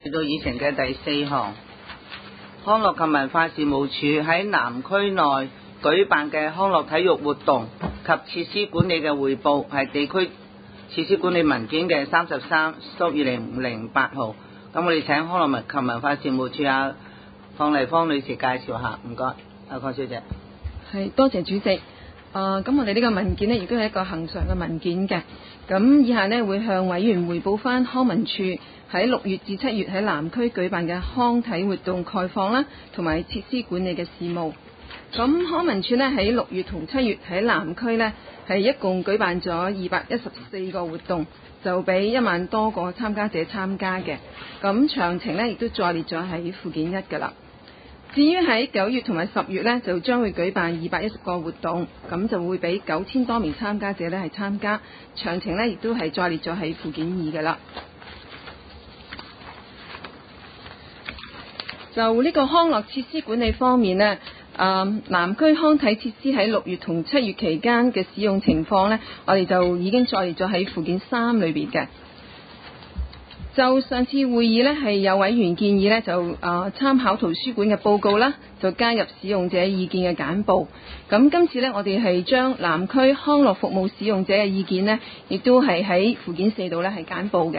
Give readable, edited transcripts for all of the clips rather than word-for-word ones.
嚟到議程嘅第4項，康樂及文化事務署喺南區內舉辦嘅康樂體育活動及設施管理嘅匯報，係地區設施管理文件嘅33/2008號。咁我哋請康樂及文化事務署鄺麗芳女士介紹下，唔該，鄺小姐。 係，多謝主席。咁我哋呢個文件呢，亦都係一個恆常嘅文件嘅。咁以下呢，會向委員匯報翻康文署喺6月至7月喺南區舉辦嘅康體活動概況啦，同埋設施管理嘅事務。咁康文署呢，喺6月同7月喺南區呢，係一共舉辦咗214個活動，就俾1萬多個參加者參加嘅。咁詳情呢，亦都再列咗喺附件1㗎啦。至於喺9月同埋10月呢，就將會舉辦210個活動，咁就會俾9000多名參加者呢係參加，詳情呢亦都係再列咗喺附件2㗎啦。就呢個康樂設施管理方面呢，南區康體設施喺6月同7月期間嘅使用情況呢，我哋就已經再列咗喺附件3裏邊嘅。就上次會議呢，係有委員建議呢，就參考圖書館嘅報告啦，就加入使用者意見嘅簡報。咁今次呢，我哋係將南區康樂服務使用者嘅意見呢，亦都係喺附件4度呢係簡報嘅。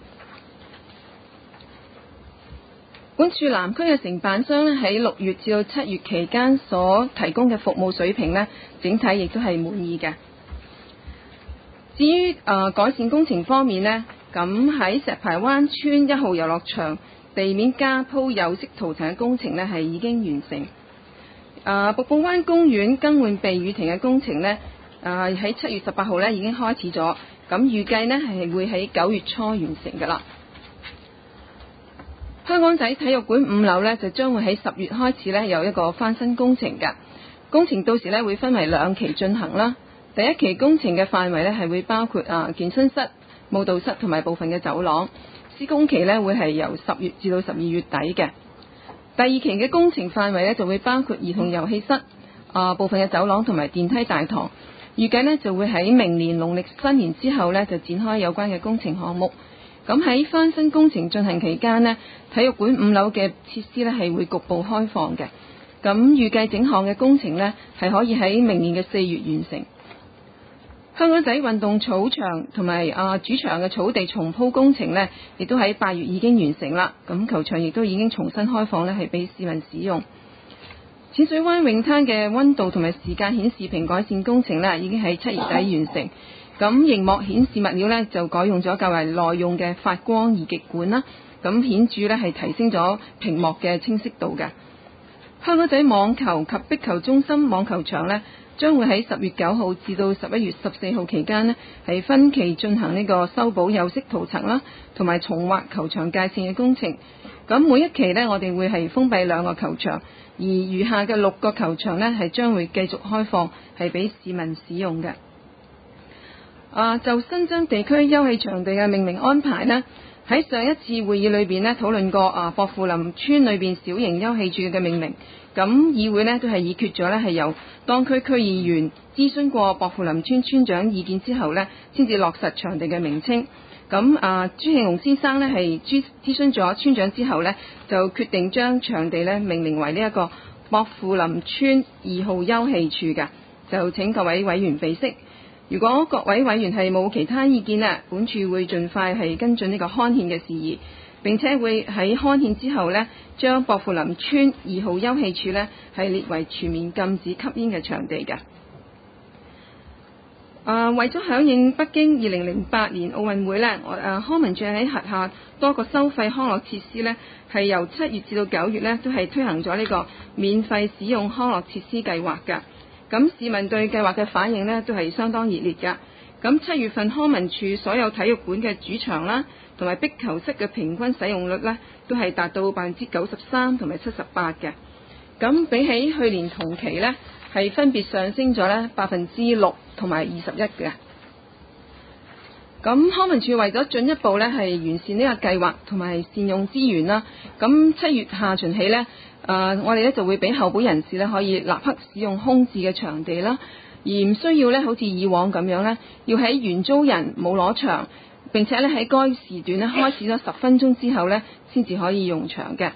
本處南區嘅承辦商呢，喺6月至到7月期間所提供嘅服務水平呢，整體亦都係滿意嘅。至於改善工程方面呢，咁喺石排灣村1號遊樂場地面加鋪有色塗層嘅工程呢，係已經完成。瀑布灣公園更換避雨亭嘅工程呢，喺7月18號呢已經開始咗，咁預計呢係會喺9月初完成㗎啦。香港仔體育館5樓呢，就將會喺10月開始呢有一個翻新工程㗎。工程到時呢會分為2期進行啦。第一期工程嘅範圍呢係會包括健身室、舞蹈室同埋部分嘅走廊，施工期呢會係由10月至到12月底嘅。第二期嘅工程範圍呢就會包括兒童遊戲室、部分嘅走廊同埋電梯大堂，預計呢就會喺明年農曆新年之後呢就展開有關嘅工程項目。咁喺翻新工程進行期間呢，體育館5樓嘅設施呢係會局部開放嘅。咁預計整項嘅工程呢係可以喺明年嘅4月完成。香港仔運動草場同埋主場嘅草地重鋪工程呢，亦都喺8月已經完成啦。咁球場亦都已經重新開放呢係俾市民使用。淺水灣泳灘嘅溫度同埋時間顯示屏改善工程呢，已經喺7月底完成。咁熒幕顯示物料呢，就改用咗較為耐用嘅發光二極管啦。咁顯著呢係提升咗屏幕嘅清晰度嘅。香港仔網球及壁球中心網球場呢，將會喺10月9號至到11月14號期間呢，係分期進行呢個修補有色塗層啦，同埋重劃球場界線嘅工程。咁每一期呢，我哋會係封閉2個球場，而餘下嘅6個球場呢，係將會繼續開放，係俾市民使用嘅。就新增地區休憩場地嘅命名安排呢，喺上一次會議裏邊呢討論過薄扶林村裏邊小型休憩處嘅命名。咁議會呢都係議決咗呢係由當區區議員諮詢過薄扶林村村長意見之後呢，先至落實場地嘅名稱。咁朱慶龍先生呢係諮詢咗村長之後呢，就決定將場地呢命名為呢一個薄扶林村2號休憩處㗎。就請各位委員備悉。如果各位委員係冇其他意見呢，本處會盡快係跟進呢個刊憲嘅事宜，並且會喺刊憲之後呢，將薄扶林村2號休憩處呢係列為全面禁止吸煙嘅場地嘅。為咗響應北京2008年奧運會呢，康文署喺轄下多個收費康樂設施呢，係由7月至到9月呢，都係推行咗呢個免費使用康樂設施計劃㗎。咁市民對計劃嘅反應呢，都係相當熱烈㗎。咁7月份康文署所有體育館嘅主場啦，同埋壁球室嘅平均使用率呢，都係達到93%同埋78%嘅。咁比起去年同期呢，係分別上升咗呢6%同埋21%嘅。咁康文署為咗進一步呢係完善呢個計劃同埋善用資源啦，咁7月下旬起呢，我哋呢就會俾候補人士呢可以立刻使用空置嘅場地啦，而唔需要呢好似以往咁樣呢，要喺原租人冇攞場並且咧喺該時段咧開始咗10分鐘之後咧，先至可以用場嘅。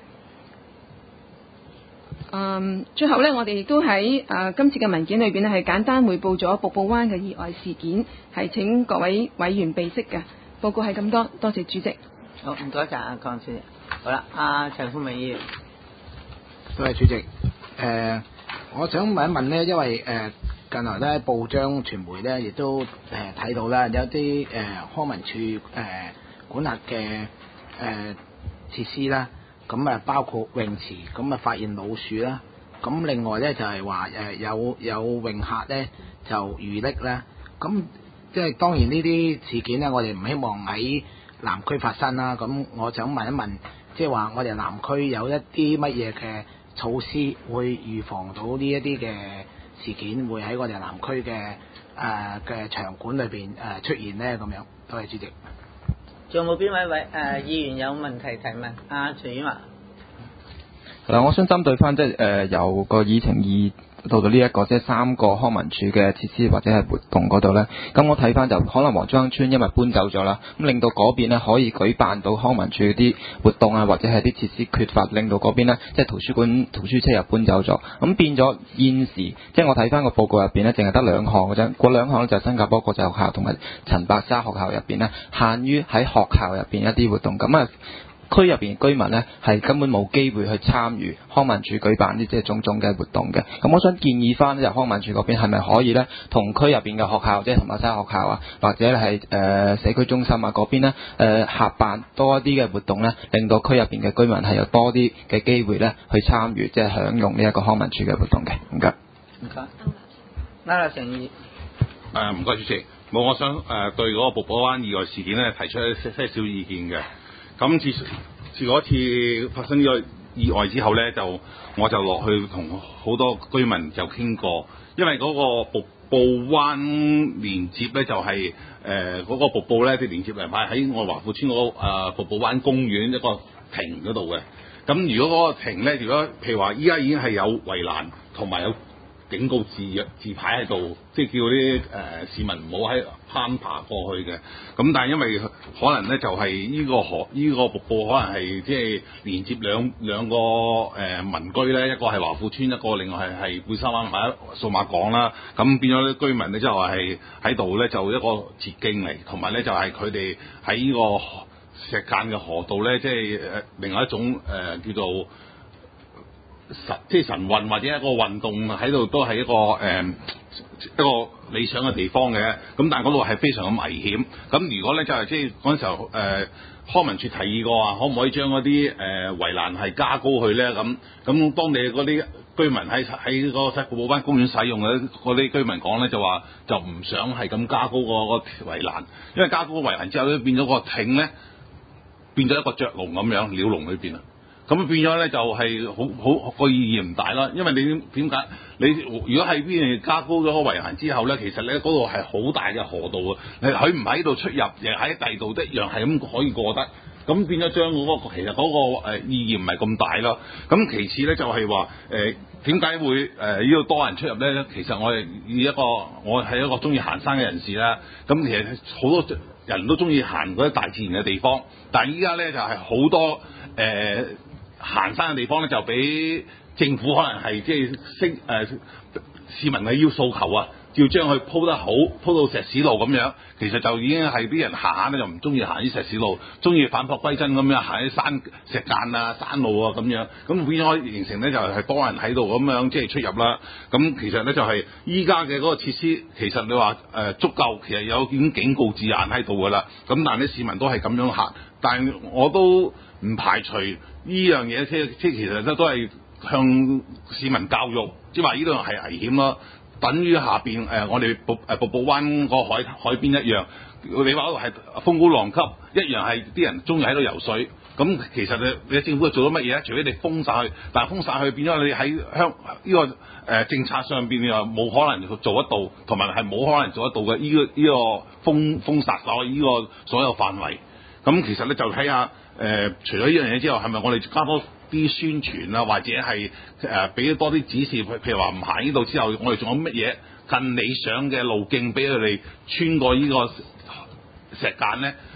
最後咧，我哋亦都喺今次嘅文件裏邊咧，係簡單匯報咗瀑布灣嘅意外事件，係請各位委員備悉嘅。報告係咁多，多謝主席。 好，唔該晒啊，鄺小姐。好啦，阿陳富明議員。 多謝主席。我想問一問呢，因為近來咧報章傳媒咧亦都睇到啦，有啲康文署管轄嘅設施啦，咁包括泳池，咁發現老鼠啦，咁另外咧就係話有泳客咧就遇溺啦，咁即係當然呢啲事件咧，我哋唔希望喺南區發生啦。咁我想問一問，即係話我哋南區有一啲乜嘢嘅措施會預防到呢一啲嘅事件會喺我哋南區嘅場館裏邊出現呢？咁樣，多謝主席。 仲有冇邊位議員有問題提問？徐婉華。 嗱，我想針對翻即係由個議程到呢一個即係3個康文署嘅設施或者係活動嗰度咧，咁我睇翻就可能黃竹坑村因為搬走咗啦，咁令到嗰邊咧可以舉辦到康文署啲活動啊，或者係啲設施缺乏，令到嗰邊咧即係圖書車又搬走咗，咁變咗現時即係我睇翻個報告入邊咧，淨係得2項嘅啫，嗰2項咧就係新加坡國際學校同埋陳白沙學校入邊咧，限於喺學校入邊一啲活動，咁啊區入邊嘅居民呢，係根本冇機會去參與康文署舉辦啲即係種種嘅活動嘅。咁我想建議翻就康文署嗰邊係咪可以呢，同區入邊嘅學校，即係同白沙學校啊，或者係社區中心啊嗰邊呢，合辦多一啲嘅活動呢，令到區入邊嘅居民係有多啲嘅機會呢去參與，即係享用呢一個康文署嘅活動嘅。唔該。 唔該。區立成議。 唔該主席，我想對嗰個瀑布灣意外事件呢提出一些小意見嘅。咁自嗰次發生呢個意外之後呢，我就落去同好多居民就傾過，因為嗰個瀑布灣連接呢，就係嗰個瀑布呢，啲連接嚟擺喺我華富村嗰個瀑布灣公園一個亭嗰度嘅。咁如果嗰個亭呢，如果譬如話依家已經係有圍欄同埋有警告字牌喺度，即係叫啲市民唔好喺攀爬過去嘅。咁但係因為可能咧就係呢個瀑布可能係即係連接兩個民居咧，一個係華富村，一個另外係貝沙灣或者數碼港啦。咁變咗啲居民咧即係話係喺度咧就一個捷徑嚟，同埋咧就係佢哋喺呢個石澗嘅河道咧，即係另外一種叫做即係晨運或者一個運動喺度都係一個理想嘅地方嘅，咁但係嗰度係非常咁危險。咁如果咧就係即係嗰陣時候康文署提議過話，可唔可以將嗰啲圍欄係加高去咧？咁當地嗰啲居民喺個瀑布灣公園使用嘅嗰啲居民講咧，就話就唔想係咁加高個圍欄，因為加高個圍欄之後咧變咗個艇咧變咗一個雀籠咁樣鳥籠裏邊啊。咁變咗咧就係好個意義唔大啦，因為你點解你如果喺邊加高咗個圍欄之後咧，其實咧嗰度係好大嘅河道啊，佢唔喺度出入，亦喺第度一樣係咁可以過得，咁變咗將其實嗰個意義唔係咁大咯。咁其次咧就係話點解會呢度多人出入咧？其實我係一個中意行山嘅人士啦，咁其實好多人都中意行嗰啲大自然嘅地方，但係依家咧就係好多行山嘅地方咧就俾政府可能係即係市民嘅要訴求啊，要將佢鋪得好，鋪到石屎路咁樣，其實就已經係啲人行咧就唔中意行啲石屎路，中意返璞歸真咁樣行啲石澗啊、山路啊咁樣，咁變咗形成咧就係多人喺度咁樣即係出入啦。咁其實咧就係依家嘅嗰個設施，其實你話足夠，其實有已經警告字眼喺度噶啦。咁但係啲市民都係咁樣行，但係我都唔排除呢樣嘢，即係其實都係向市民教育，即係話呢度係危險咯。等於下邊我哋瀑布灣個海邊一樣，你話嗰度係風高浪急，一樣係啲人中意喺度游水。咁其實你政府做咗乜嘢咧？除非你封晒去，但係封晒去變咗你喺呢個政策上邊你又冇可能做得到，同埋係冇可能做得到嘅呢個封殺呢個所有範圍。咁其實咧就睇下除咗呢樣嘢之後，係咪我哋加多啲宣傳啊，或者係俾多啲指示，譬如話唔行呢度之後，我哋仲有乜嘢更理想嘅路徑俾佢哋穿過呢個石澗咧？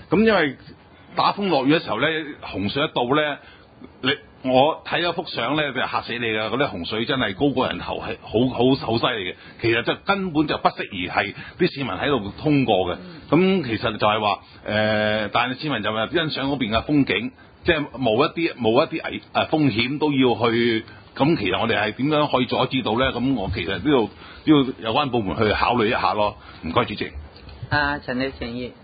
咁因為打風落雨嘅時候咧，洪水一到咧，我睇咗幅相咧就嚇死你㗎！嗰啲洪水真係高過人頭，係好犀利嘅。其實就根本就不適宜係啲市民喺度通過嘅。咁其實就係話但係市民就係欣賞嗰邊嘅風景，即係冇一啲風險都要去。咁其實我哋係點樣可以阻止到咧？咁我其實都要有關部門去考慮一下咯。唔該，主席。 陳李成業。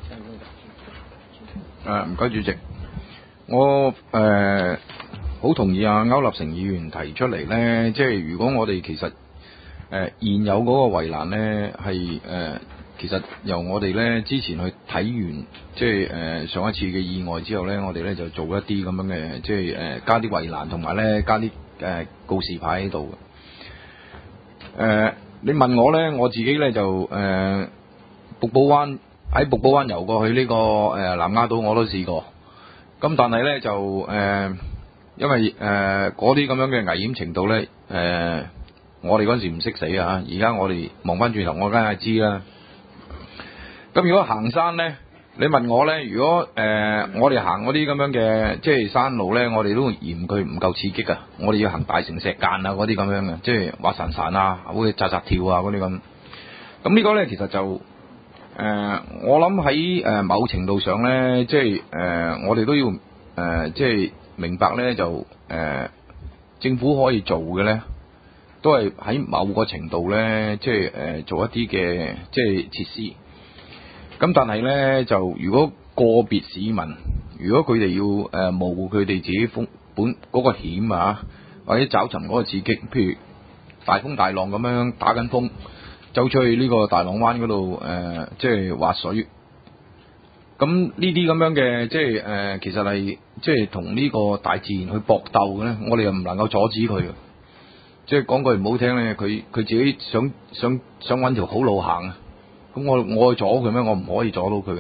唔該，主席。我好同意區立成議員提出嚟咧，即係如果我哋其實現有嗰個圍欄咧係其實由我哋咧之前去睇完即係上一次嘅意外之後咧，我哋咧就做一啲咁樣嘅即係加啲圍欄同埋咧加啲告示牌喺度嘅。你問我咧，我自己咧就喺瀑布灣遊過去呢個南丫島我都試過。咁但係咧就因為嗰啲咁樣嘅危險程度咧，我哋嗰陣時唔識死啊！而家我哋望翻轉頭，我梗係知啦。咁如果行山咧，你問我咧，如果我哋行嗰啲咁樣嘅即係山路咧，我哋都嫌佢唔夠刺激啊！我哋要行大城石澗啊嗰啲咁樣嘅，即係滑潺潺啊，好似扎扎跳啊嗰啲咁。咁呢個咧其實就我諗喺某程度上咧，即係我哋都要即係明白咧，就政府可以做嘅咧，都係喺某個程度咧，即係做一啲嘅即係設施。咁但係咧，就如果個別市民，如果佢哋要冒佢哋自己本嗰個險啊，或者找尋嗰個刺激，譬如大風大浪咁樣打緊風，走出去呢個大浪灣嗰度即係滑水。咁呢啲咁樣嘅即係其實係即係同呢個大自然去搏鬥嘅咧，我哋又唔能夠阻止佢嘅。即係講句唔好聽咧，佢自己想搵條好路行啊！咁我去阻佢咩？我唔可以阻到佢嘅。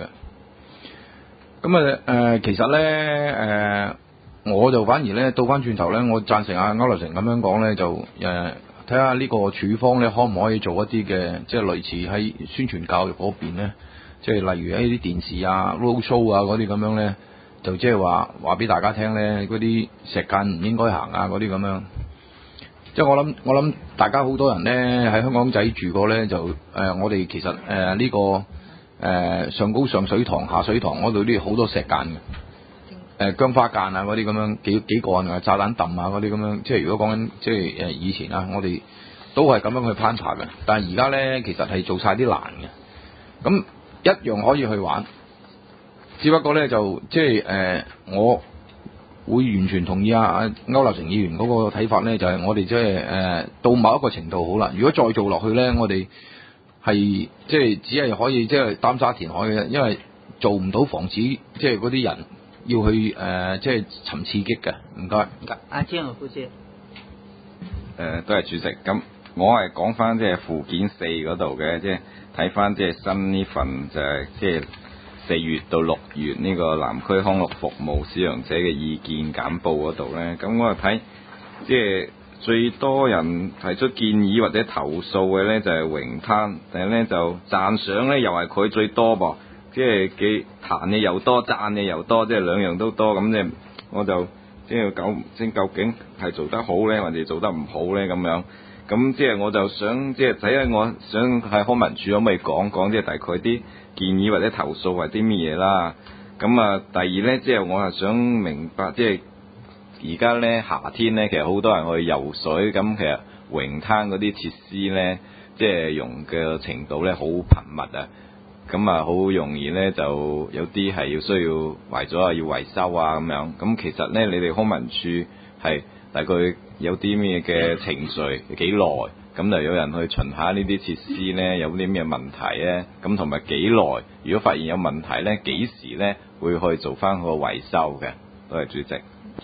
咁其實咧我就反而咧倒翻轉頭咧，我贊成區立成咁樣講咧，就睇下呢個處方咧可唔可以做一啲嘅，即係類似喺宣傳教育嗰邊咧，即係例如喺啲電視啊、road show 啊嗰啲咁樣咧，就即係話俾大家聽咧，嗰啲石澗唔應該行啊嗰啲咁樣。即係我諗大家好多人咧喺香港仔住過咧，就我哋其實呢個上高上水塘下水塘嗰度都好多石澗嘅，薑花澗啊嗰啲咁樣幾個人啊炸彈揼啊嗰啲咁樣。即係如果講緊即係以前啊，我哋都係咁樣去攀爬嘅，但係而家咧其實係做晒啲欄嘅，咁一樣可以去玩，只不過咧就即係我會完全同意區立成議員嗰個睇法咧，就係我哋即係到某一個程度好啦。如果再做落去咧，我哋係即係只係可以即係擔沙填海嘅，因為做唔到防止即係嗰啲人要去即係尋刺激嘅。唔該。 張華夫先。 多謝主席。咁我係講翻即係附件4嗰度嘅，即係睇翻即係新呢份就係即係4月到6月呢個南區康樂服務使用者嘅意見簡報嗰度咧，咁我睇即係最多人提出建議或者投訴嘅咧就係泳灘，但係咧就讚賞咧又係佢最多噃，即係幾彈嘅又多，讚嘅又多，即係兩樣都多，咁即係我就即係究竟係做得好咧，或者做得唔好咧咁樣。咁即係我就想即係睇下，我想喺康文署可唔可以講即係大概啲建議或者投訴係啲乜嘢啦。咁第二咧，即係我係想明白，即係而家咧夏天咧，其實好多人去游水，咁其實泳灘嗰啲設施咧，即係用嘅程度咧好頻密啊。咁好容易咧就有啲係要需要壞咗要維修啊咁樣。咁其實咧，你哋康文署係大概有啲咩嘅程序幾耐？咁就有人去巡下呢啲設施咧，有啲咩問題咧？咁同埋幾耐？如果發現有問題咧，幾時咧會去做翻個維修嘅？多謝主席。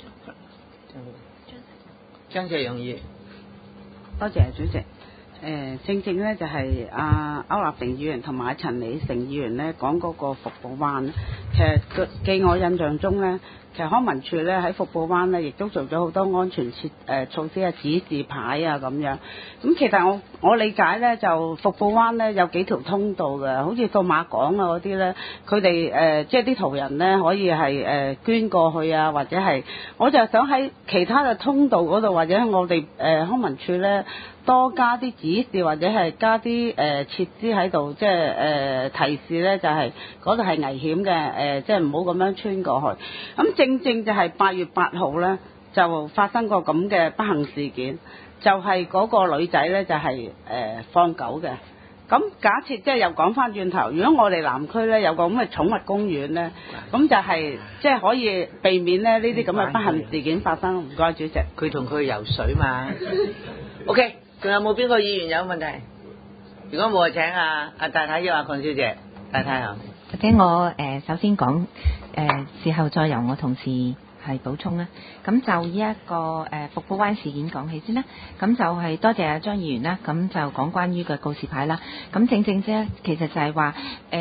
張謝容議。 多謝主席。正咧就係區立成議員同埋陳李成議員咧講嗰個服務灣，其實據我印象中咧， 其實康文署咧喺福寶灣咧，亦都做咗好多安全措施啊、指示牌啊咁樣。咁其實我理解咧，就福寶灣咧有幾條通道嘅，好似數碼港啊嗰啲咧，佢哋即係啲途人咧可以係捐過去啊，或者係我就想喺其他嘅通道嗰度，或者我哋康文署咧多加啲指示，或者係加啲設施喺度，即係提示咧，就係嗰度係危險嘅，即係唔好咁樣穿過去。咁正就係8月8號咧，就發生過咁嘅不幸事件，就係嗰個女仔咧就係放狗嘅。咁假設即係又講翻轉頭，如果我哋南區咧有個咁嘅寵物公園咧，咁就係即係可以避免咧呢啲咁嘅不幸事件發生。唔該，主席。 佢同佢去游水嘛。OK， 仲有冇邊個議員有問題？如果冇，就請阿太太要阿鄺小姐。太太啊。 或者我首先講事後再由我同事係補充啦。咁就呢一個福寶灣事件講起先啦。咁就係多謝阿張議員啦。咁就講關於嘅告示牌啦。咁正啫，其實就係話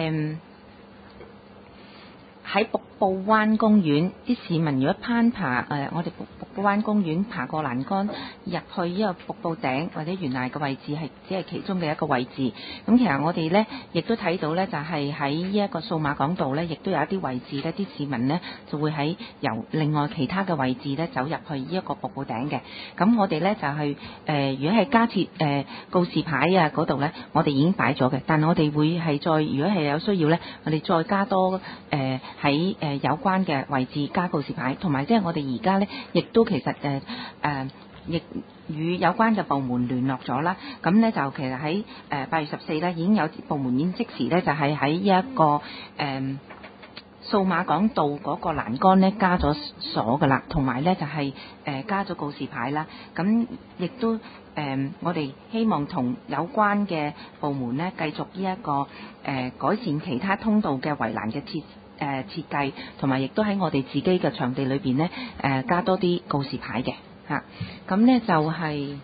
喺福寶灣公園啲市民如果攀爬我哋福寶灣公園爬過欄杆入去呢個瀑布頂或者懸崖嘅位置係只係其中嘅一個位置。咁其實我哋呢亦都睇到呢，就係喺呢一個數碼港道呢，亦都有一啲位置呢，啲市民呢就會喺由另外其他嘅位置呢走入去呢一個瀑布頂嘅。咁我哋呢就係如果係加設告示牌啊嗰度呢，我哋已經擺咗嘅，但我哋會係再如果係有需要呢，我哋再加多喺有關嘅位置加告示牌，同埋即係我哋而家呢，亦都其實亦與有關嘅部門聯絡咗啦。咁呢，就其實喺8月14呢，已經有部門已經即時呢，就係喺一個數碼港道嗰個欄杆呢加咗鎖㗎啦，同埋呢就係加咗告示牌啦。咁亦都我哋希望同有關嘅部門呢繼續呢一個改善其他通道嘅圍欄嘅設計，同埋亦都喺我哋自己嘅場地裏邊呢加多啲告示牌嘅嚇。咁呢就係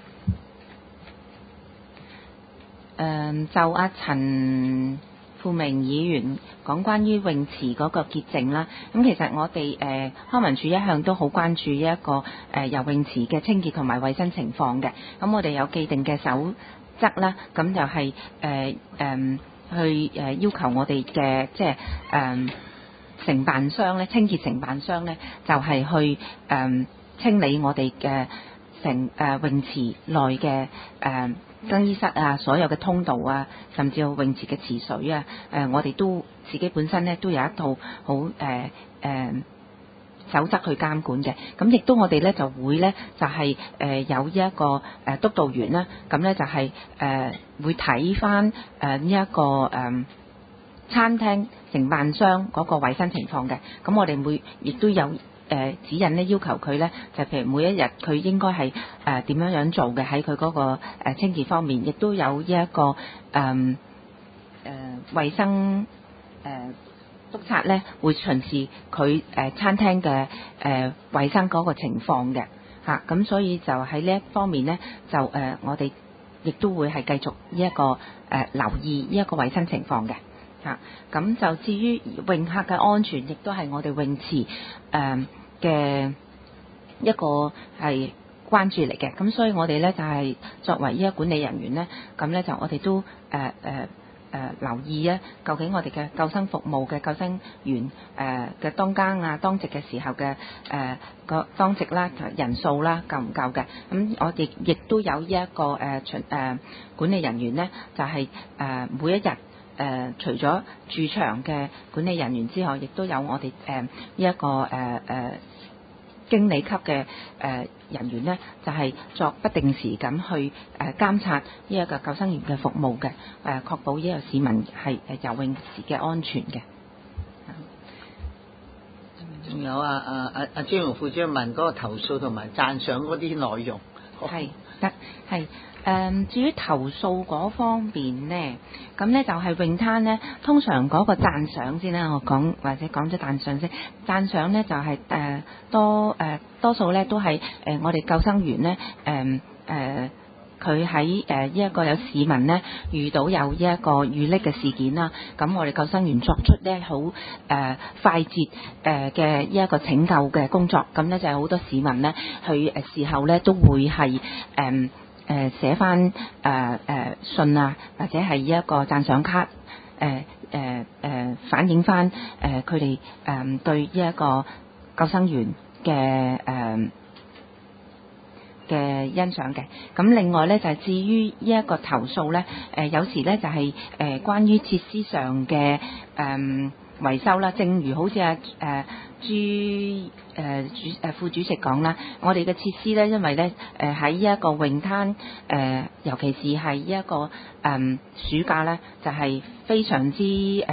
就阿陳富明議員講關於泳池嗰個潔淨啦。咁其實我哋康文署一向都好關注一個游泳池嘅清潔同埋衛生情況嘅。咁我哋有既定嘅守則啦，咁就係去要求我哋嘅即係承辦商咧，清潔承辦商咧，就係去清理我哋嘅泳池內嘅更衣室啊，所有嘅通道啊，甚至泳池嘅池水啊，我哋都自己本身咧都有一套好守則去監管嘅。咁亦都我哋咧就會咧就係有一個督導員啦，咁咧就係會睇翻呢一個餐廳承辦商嗰個衛生情況嘅。咁我哋亦都有指引咧，要求佢咧就譬如每一日佢應該係點樣做嘅，喺佢嗰個清潔方面，亦都有一個衛生督察咧會巡視佢餐廳嘅衛生嗰個情況嘅嚇。咁所以就喺呢一方面咧，就我哋亦都會係繼續呢一個留意呢一個衛生情況嘅嚇。咁就至於泳客嘅安全，亦都係我哋泳池嘅一個係關注嚟嘅。咁所以我哋咧就係作為呢個管理人員咧，咁咧就我哋都留意啊，究竟我哋嘅救生服務嘅救生員嘅當更啊、當值嘅時候嘅個當值啦、人數啦夠唔夠嘅？咁我哋亦都有呢一個管理人員咧，就係每一日除咗駐場嘅管理人員之外，亦都有我哋呢一個經理級嘅人員呢，就係作不定時咁去監察呢一個救生員嘅服務嘅，確保呢個市民係游泳池嘅安全嘅。 仲有專門副長問嗰個投訴同埋讚賞嗰啲內容。 係得係。至於投訴嗰方面呢，咁呢就係泳灘呢，通常嗰個讚賞先啦，我講或者講咗讚賞先。讚賞呢就係多數呢都係我哋救生員呢佢喺呢一個有市民呢遇到有呢一個遇溺嘅事件啦，咁我哋救生員作出呢好快捷嘅呢一個拯救嘅工作，咁呢就係好多市民呢去事後呢都會係寫翻信啊，或者係一個讚賞卡，反映翻佢哋對呢一個救生員嘅欣賞嘅。咁另外咧就係至於呢一個投訴咧，有時咧就係關於設施上嘅維修啦，正如好似副主席講啦，我哋嘅設施咧，因為咧喺呢一個泳灘尤其是係呢一個暑假咧，就係非常之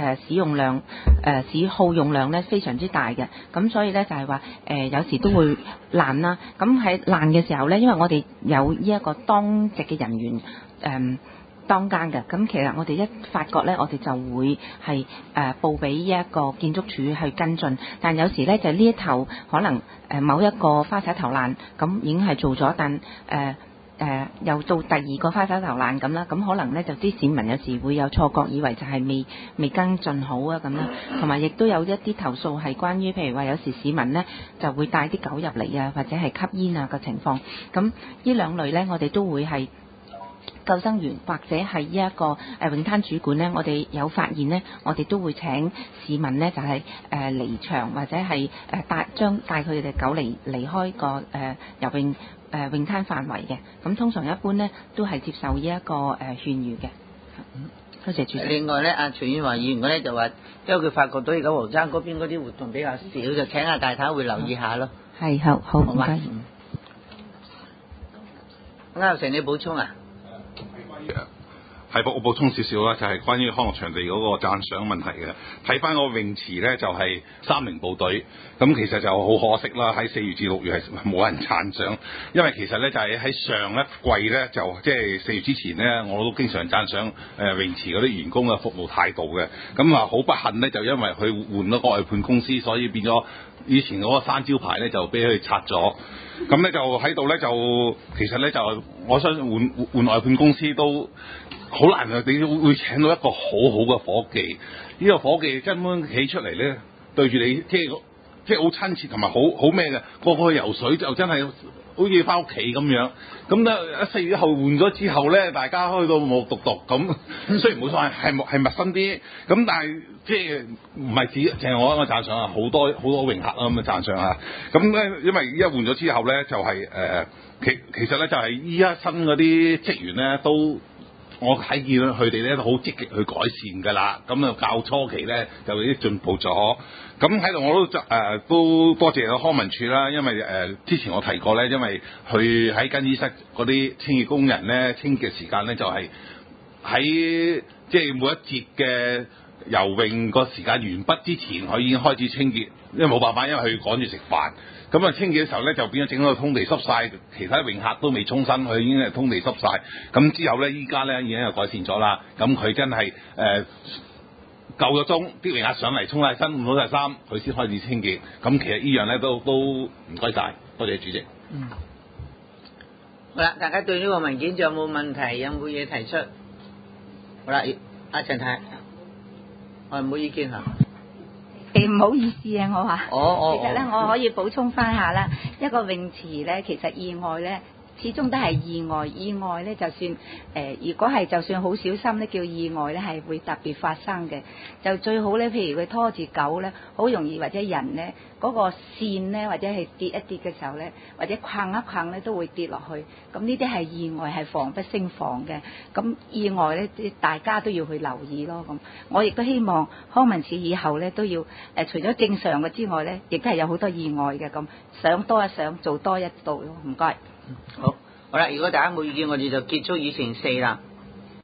耗用量咧非常之大嘅，咁所以咧就係話有時都會爛啦。咁喺爛嘅時候咧，因為我哋有呢一個當值嘅人員當間嘅，咁其實我哋一發覺咧，我哋就會係報俾呢一個建築署去跟進。但有時咧就呢一頭可能某一個花灑頭爛，咁已經係做咗，但又到第二個花灑頭爛咁啦，咁可能咧就啲市民有時會有錯覺，以為就係未跟進好啊咁啦。同埋亦都有一啲投訴係關於，譬如話有時市民咧就會帶啲狗入嚟啊，或者係吸煙啊嘅情況。咁呢兩類咧，我哋都會係救生員或者係呢一個泳灘主管呢，我哋有發現呢，我哋都會請市民呢，就係離場或者係帶佢哋嘅狗離開個游泳泳灘範圍嘅。咁通常一般呢，都係接受呢一個勸喻嘅。多謝主席。 另外呢，阿徐婉華議員呢就話，因為佢發覺到而家黃山嗰邊嗰啲活動比較少，就請阿大太會留意下咯。 係，好唔該。 歐立成，你補充啊？ 係我補充少少啦，就係關於康樂場地嗰個讚賞問題嘅。睇翻個泳池呢，就係30部隊，咁其實就好可惜啦。喺4月至6月係冇人讚賞，因為其實呢，就係喺上一季呢，就即係4月之前呢，我都經常讚賞泳池嗰啲員工嘅服務態度嘅。咁啊好不幸呢，就因為佢換咗個外判公司，所以變咗以前嗰個山招牌呢，就俾佢拆咗。咁呢，就喺度呢，就其實呢，就我相信換外判公司都好難啊！你會請到一個好好嘅伙計，呢個伙計根本企出嚟咧，對住你即係好親切同埋好咩嘅，個個去游水就真係好似翻屋企咁樣。咁咧4月1號換咗之後咧，大家開到目獨獨咁，雖然冇所謂係陌生啲，咁但係即係唔係只淨係我一個讚賞啊，好多泳客啊咁嘅讚賞啊。咁咧因為依家換咗之後咧，就係其實咧就係依家新嗰啲職員咧都。我睇見佢哋咧都好積極去改善㗎啦，咁啊較初期咧就有啲進步咗。咁喺度我都多謝康文署啦，因為之前我提過咧，因為佢喺更衣室嗰啲清潔工人咧清潔時間咧就係喺即係每一節嘅游泳個時間完畢之前，佢已經開始清潔，因為冇辦法，因為佢趕住食飯。咁啊清潔嘅時候咧，就變咗整到通地濕晒，其他泳客都未沖身，佢已經係通地濕晒。咁之後咧，依家咧已經係改善咗啦。咁佢真係夠咗鐘，啲泳客上嚟沖晒身，換好晒衫，佢先開始清潔。咁其實呢樣咧都唔該晒，多謝主席。 好啦，大家對呢個文件仲有冇問題？有冇嘢提出？好啦，阿陳太，我冇意見嚇。 唔好意思啊，我話，其實咧我可以補充翻下啦，一個泳池咧，其實意外咧，始終都係意外。意外咧，就算如果係就算好小心咧，叫意外咧係會特別發生嘅。就最好咧，譬如佢拖住狗咧，好容易或者人咧嗰個線咧，或者係跌一跌嘅時候咧，或者框一框咧都會跌落去。咁呢啲係意外，係防不勝防嘅。咁意外咧，大家都要去留意咯。咁我亦都希望康文署以後咧都要除咗正常嘅之外咧，亦都係有好多意外嘅。咁想多一想，做多一度咯。唔該。 好啦，如果大家冇意見，我哋就結束議程4啦。